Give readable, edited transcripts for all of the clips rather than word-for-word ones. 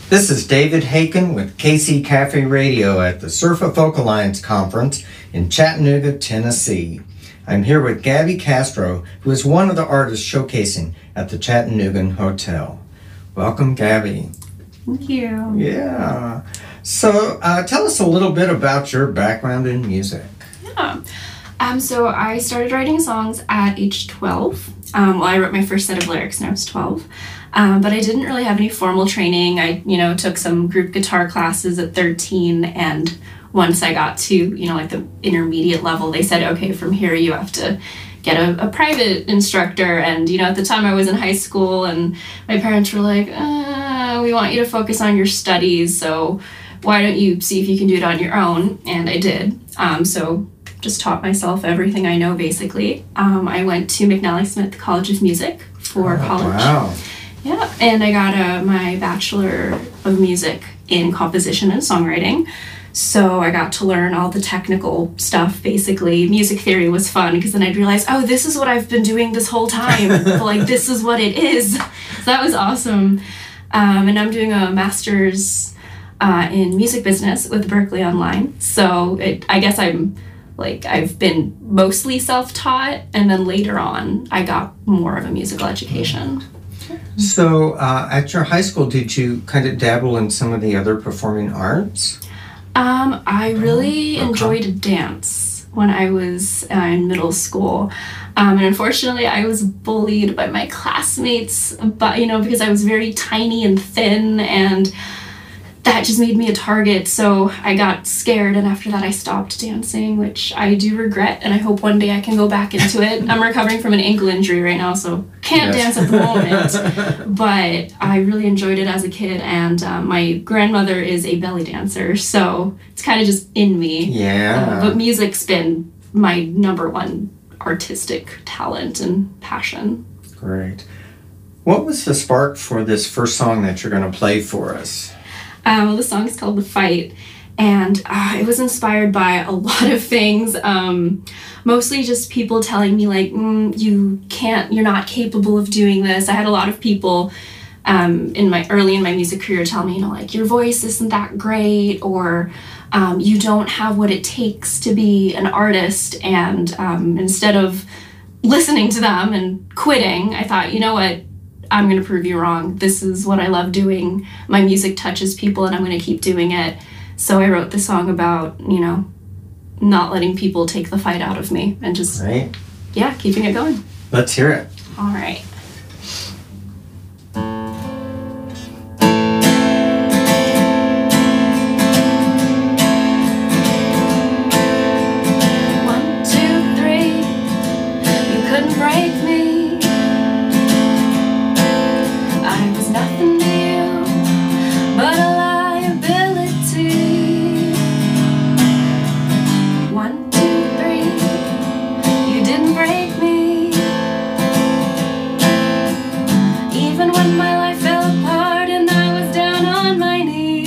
This is David Haken with KC Cafe Radio at the Surf of Folk Alliance Conference in Chattanooga, Tennessee. I'm here with Gabby Castro, who is one of the artists showcasing at the Chattanooga Hotel. Welcome, Gabby. Thank you. Yeah. So tell us a little bit about your background in music. Yeah. So I started writing songs at age 12. I wrote my first set of lyrics when I was 12. But I didn't really have any formal training. I, took some group guitar classes at 13, and once I got to, the intermediate level, they said, okay, from here you have to get a private instructor. And, at the time I was in high school, and my parents were like, we want you to focus on your studies, so why don't you see if you can do it on your own? And I did. So just taught myself everything I know, basically. I went to McNally Smith College of Music for college. Wow. Yeah, and I got my Bachelor of Music in Composition and Songwriting. So I got to learn all the technical stuff, basically. Music theory was fun, because then I'd realize, oh, this is what I've been doing this whole time. This is what it is. So that was awesome. And I'm doing a master's in music business with Berklee Online. So I guess I've been mostly self-taught, and then later on, I got more of a musical education. So at your high school, did you kind of dabble in some of the other performing arts? I really enjoyed dance when I was in middle school. And unfortunately, I was bullied by my classmates, because I was very tiny and thin, and that just made me a target. So I got scared, and after that I stopped dancing, which I do regret, and I hope one day I can go back into it. I'm recovering from an ankle injury right now, so can't dance at the moment, but I really enjoyed it as a kid, and my grandmother is a belly dancer, so it's kind of just in me. Yeah. But music's been my number one artistic talent and passion. Great. What was the spark for this first song that you're going to play for us? The song is called The Fight, and it was inspired by a lot of things, mostly just people telling me, you're not capable of doing this. I had a lot of people early in my music career tell me, your voice isn't that great, or you don't have what it takes to be an artist, and instead of listening to them and quitting, I thought, you know what? I'm going to prove you wrong. This is what I love doing. My music touches people, and I'm going to keep doing it. So I wrote the song about, not letting people take the fight out of me, and just, keeping it going. Let's hear it. All right. One, two, three. You couldn't break me. Nothing to you but a liability. 1, 2, 3. You didn't break me. Even when my life fell apart and I was down on my knees,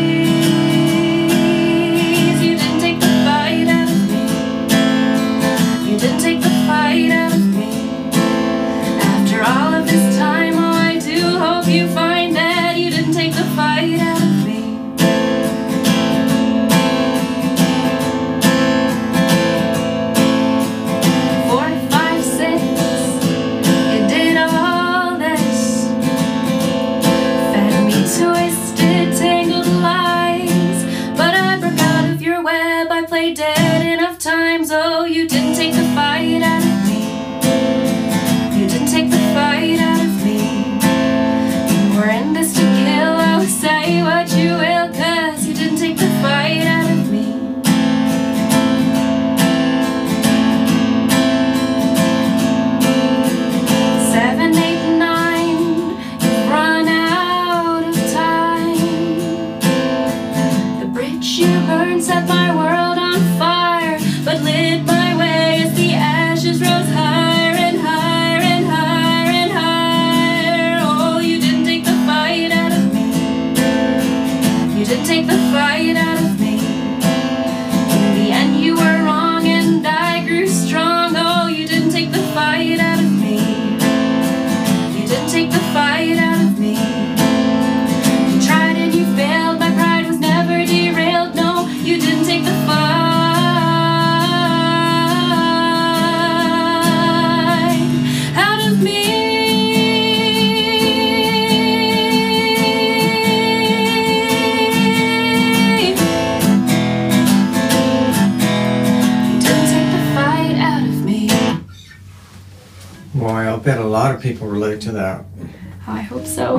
you didn't take the fight out of me. You didn't take the fight out of me. After all of this time, hope you find that you didn't take the fight out of me. Four, five, six, you did all this. Fed me twisted, tangled lies, but I broke out of your web. I played dead enough times. Oh, you didn't take the fight out of me. You didn't take the fight out of me. We're in this to kill, I'll say what you will, 'cause you didn't take the fight out of me. Seven, 8, 9, you've run out of time. The bridge you burned set my world on fire, but lit my way as the ashes rose higher and higher and higher and higher. lot of people relate to that. I hope so.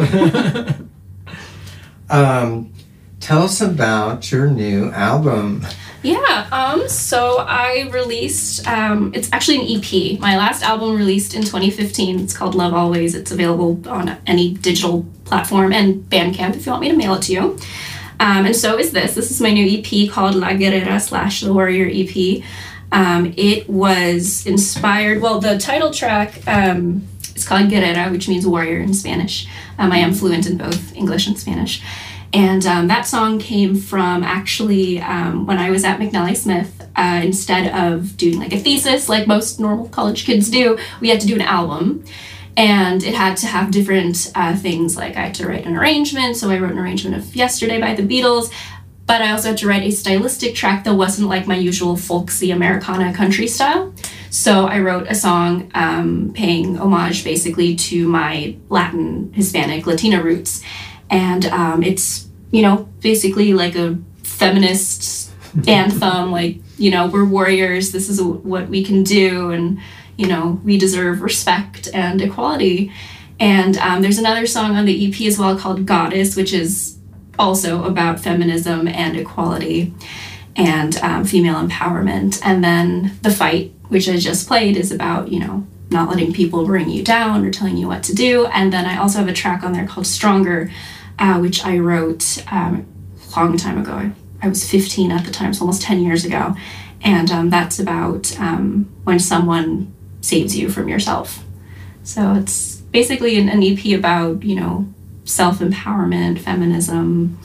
Tell us about your new album. Yeah, so I released, it's actually an EP. My last album released in 2015. It's called Love Always. It's available on any digital platform and Bandcamp if you want me to mail it to you. And so is this. This is my new EP called La Guerrera / The Warrior EP. It was inspired, well, the title track is called Guerrera, which means warrior in Spanish. I am fluent in both English and Spanish. And that song came from actually when I was at McNally Smith, instead of doing like a thesis like most normal college kids do, we had to do an album. And it had to have different things, like I had to write an arrangement. So I wrote an arrangement of Yesterday by the Beatles. But I also had to write a stylistic track that wasn't like my usual folksy Americana country style. So I wrote a song paying homage basically to my Latin, Hispanic, Latino roots. And it's, you know, basically like a feminist anthem, like, you know, we're warriors, this is what we can do, and, you know, we deserve respect and equality. And there's another song on the EP as well called Goddess, which is also about feminism and equality and female empowerment. And then The Fight, which I just played, is about, you know, not letting people bring you down or telling you what to do. And then I also have a track on there called Stronger, which I wrote a long time ago. I was 15 at the time, so almost 10 years ago. And that's about when someone saves you from yourself. So it's basically an EP about, you know, self-empowerment, feminism,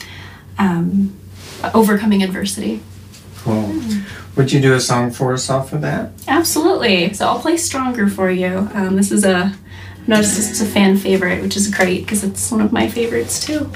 overcoming adversity. Cool. Would you do a song for us off of that? Absolutely. So I'll play Stronger for you. This is I've noticed this is a fan favorite, which is great because it's one of my favorites too.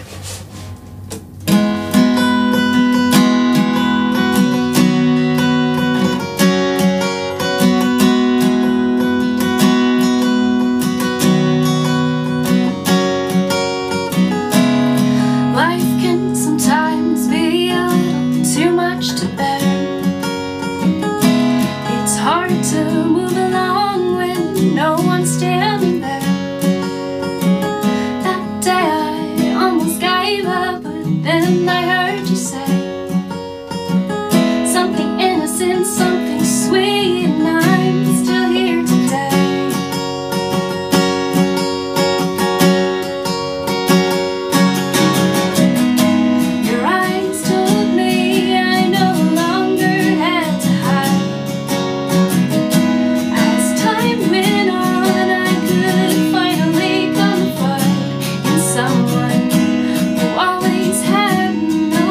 Someone who always had no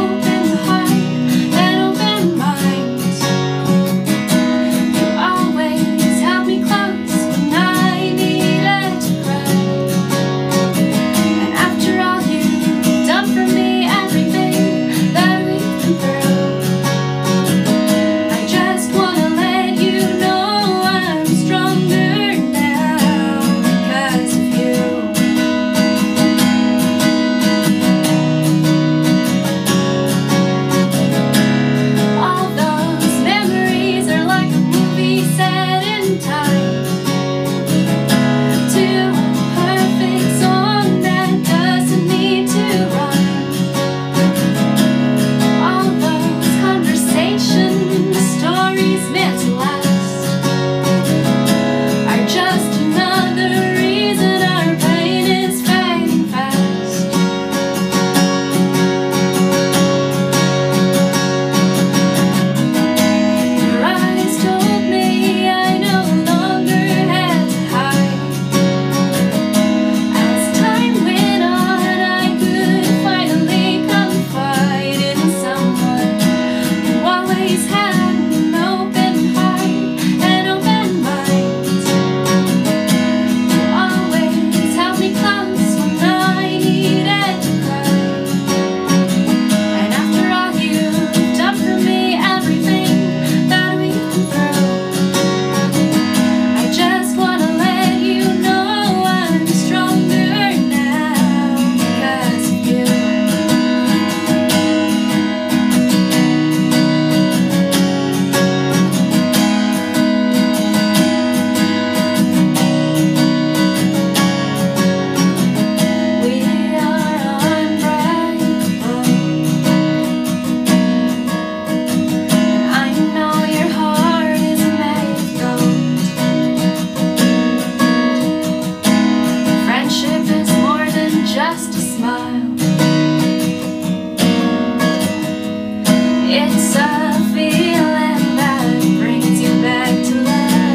It's a feeling that brings you back to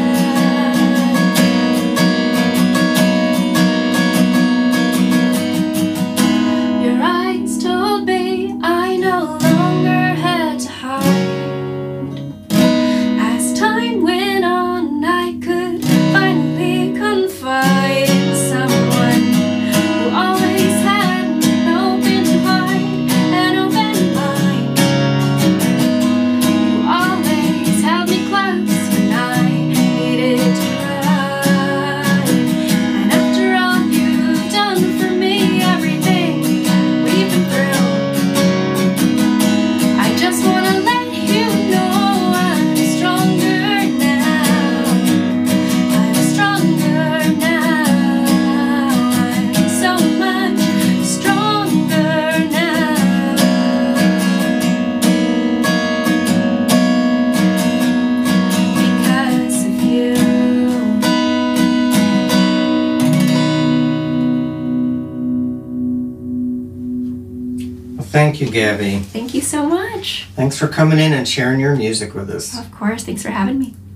life. Your eyes told me I no longer had to hide. As time went on, I could finally confide in someone who always had an open heart, an open mind, who always held me close when I needed to cry. And after all you've done for me, everything we've been through, I just wanna let you know I'm stronger now. I'm stronger now. I'm so much stronger now. Because of you. Well, thank you, Gabby. Thank you so much. Thanks for coming in and sharing your music with us. Of course, thanks for having me.